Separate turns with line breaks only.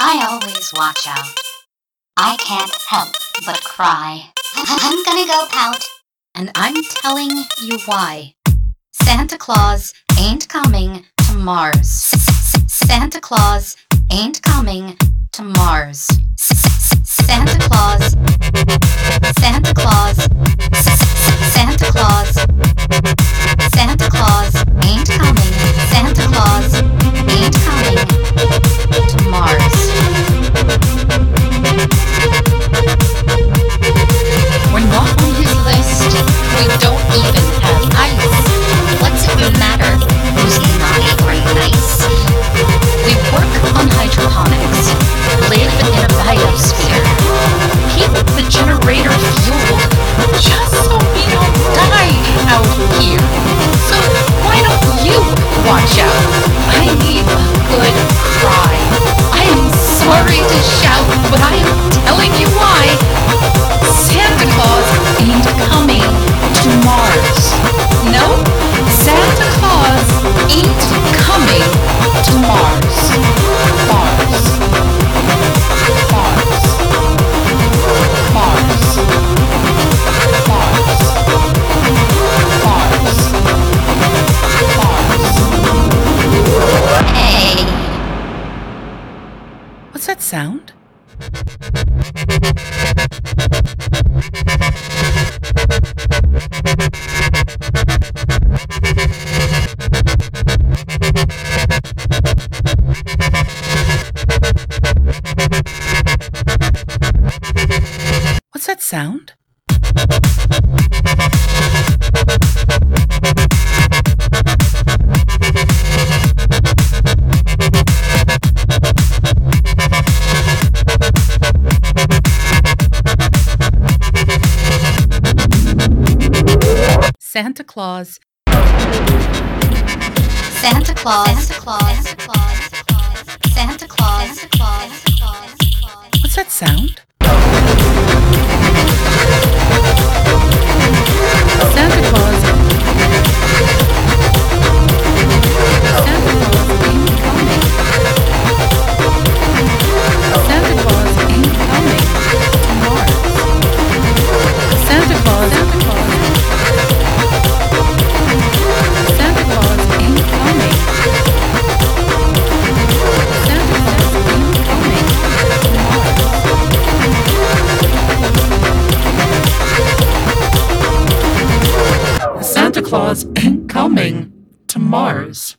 I always watch out. I can't help but cry. I'm gonna go pout. And I'm telling you why. Santa Claus ain't coming to Mars. Santa Claus ain't coming to Mars. Santa Claus. Santa Claus. Santa Claus. Santa Claus ain't coming. Santa Claus ain't coming to Mars. We're not on his list. We don't even have ice. What's it matter who's naughty or nice? We work on hydroponics, live in a biosphere, keep the generator fueled, just so we don't die out here. So why don't you watch out? I need a good cry. I am sorry to shout, but I am telling you why. Santa Claus ain't coming to Mars. No, Santa Claus ain't coming to Mars. Mars. Mars. Mars. Mars. Mars. Hey.
What's that sound? What's that sound? Santa Claus.
Santa Claus. Santa Claus. Santa Claus. Santa Claus.
What's that sound? Santa Claus. Santa Claus ain't coming. Santa Claus ain't coming to Mars. Santa Claus. Santa Claus. Santa Claus ain't coming. Santa Claus ain't coming to Mars. Santa Claus ain't coming to Mars.